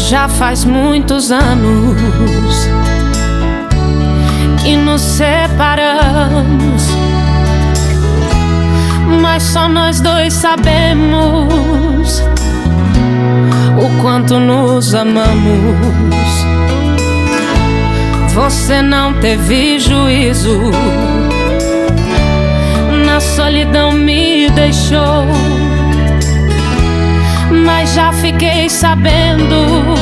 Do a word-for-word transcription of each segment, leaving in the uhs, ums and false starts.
Já faz muitos anos que nos separamos, mas só nós dois sabemos o quanto nos amamos. Você não teve juízo, na solidão me deixou, mas já fiquei sabendo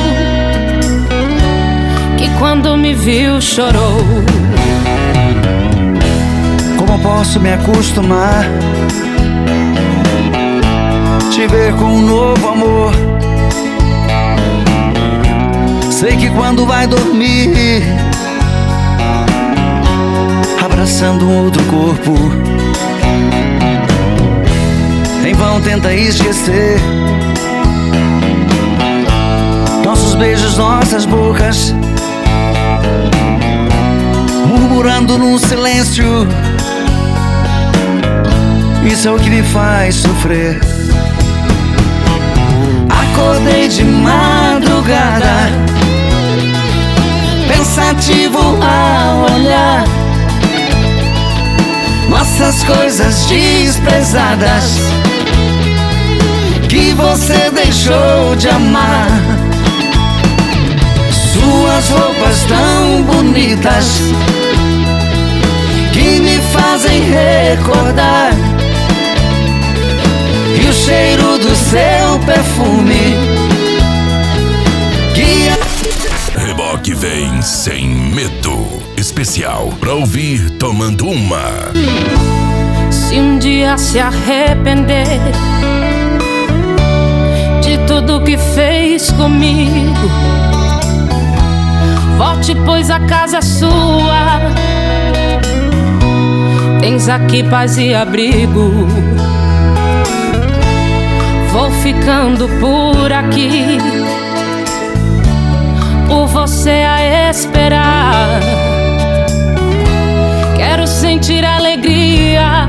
que quando me viu chorou. Como posso me acostumar te ver com um novo amor? Sei que quando vai dormir abraçando um outro corpo, em vão tenta esquecer nossos beijos, nossas bocas, murmurando num silêncio. Isso é o que me faz sofrer. Acordei de madrugada, pensativo ao olhar nossas coisas desprezadas que você deixou de amar. Suas roupas tão bonitas que me fazem recordar, e o cheiro do seu perfume que a... Reboque vem sem medo. Especial pra ouvir tomando uma. Se um dia se arrepender de tudo que fez comigo, volte, pois a casa é sua. Tens aqui paz e abrigo. Vou ficando por aqui, por você a esperar. Quero sentir alegria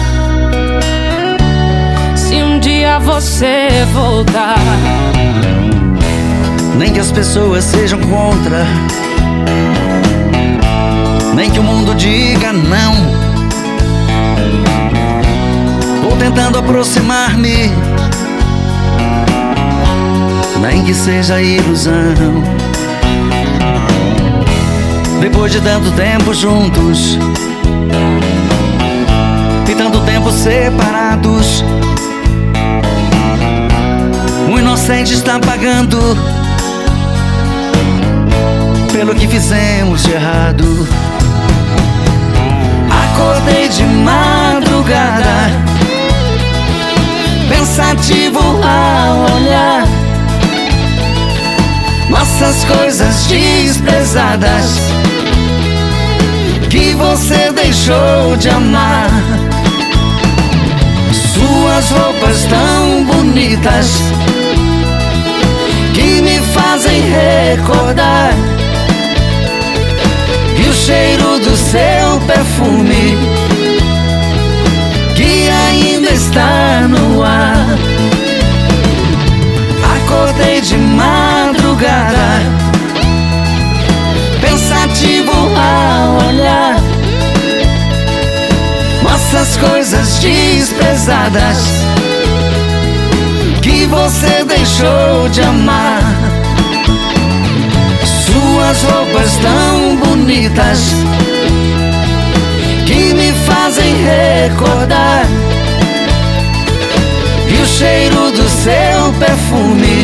se um dia você voltar. Nem que as pessoas sejam contra, nem que o mundo diga não, vou tentando aproximar-me, nem que seja ilusão. Depois de tanto tempo juntos e tanto tempo separados, o inocente está pagando pelo que fizemos de errado. Acordei de madrugada, pensativo ao olhar nossas coisas desprezadas que você deixou de amar. Suas roupas tão bonitas que me fazem recordar, e o cheiro do seu perfume que ainda está no ar. Acordei de madrugada, pensativo ao olhar nossas coisas desprezadas que você deixou de amar. Suas roupas tão bonitas que me fazem recordar, e o cheiro do seu perfume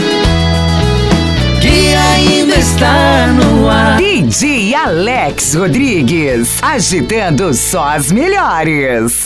que ainda está no ar. D J Alex Rodrigues, agitando só as melhores.